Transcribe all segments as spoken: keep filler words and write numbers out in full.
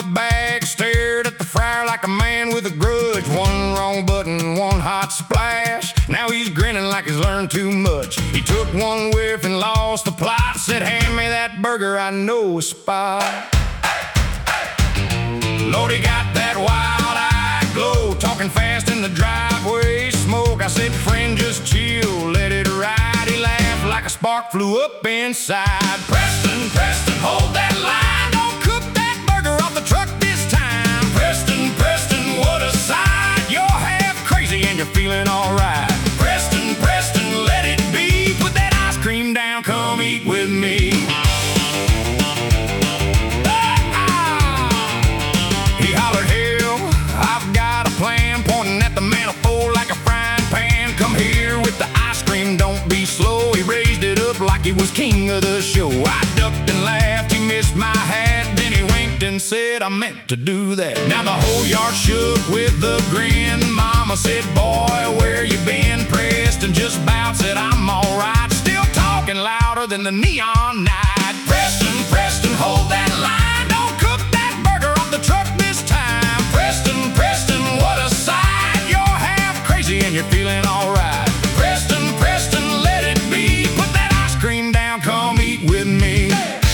back, stared at the fryer like a man with a grudge. One wrong button, one hot splash. Now he's grinning like he's learned too much. He took one whiff and lost the plot. Said, hand me that burger, I know a spot. Lord, he got that wild-eyed glow, talking fast in the driveway smoke. I said, friend, just chill, let it ride. He laughed like a spark flew up inside. Preston, Preston, hold that line. Don't cook that burger off the truck this time. Preston, Preston, what a sight. You're half crazy and you're feeling alright. Preston, Preston, let it be. Put that ice cream down, come eat with me. He hollered, hell, I've got a plan. Pointing at the manifold like a frying pan. Come here with the ice cream, don't be slow. He raised it up like he was king of the show. I ducked and laughed, he missed my hat. Then he winked and said, I meant to do that. Now the whole yard shook with a grin. Mama said, boy, where you been? Preston just bowed, said, I'm alright. Still talking louder than the neon night. Preston, Preston, hold that line. Don't cook that burger off the truck this time. Preston, Preston, what a sight. You're half crazy and you're feeling alright. Preston, Preston, let it be. Put that ice cream down, come eat with me.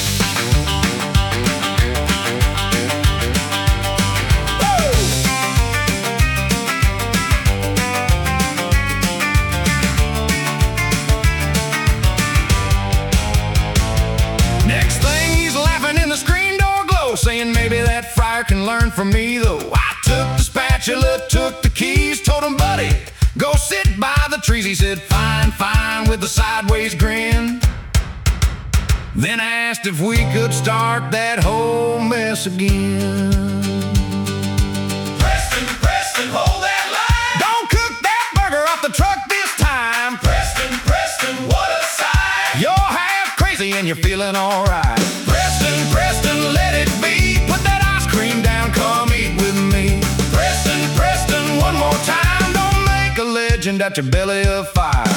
Next thing he's laughing in the screen door glow, saying maybe that fryer can learn from me though. I took the spatula, took the keys, told him, buddy, go sit by the trees. He said, fine, fine, with a sideways grin. Then asked if we could start that whole mess again. Preston, Preston, hold that line. Don't cook that burger off the truck this time. Preston, Preston, what a sight. You're half crazy and you're feeling alright. Preston, Preston, let it be. Put that ice cream down, come eat with me. Preston, Preston, one more time. Don't make a legend out your belly of fire.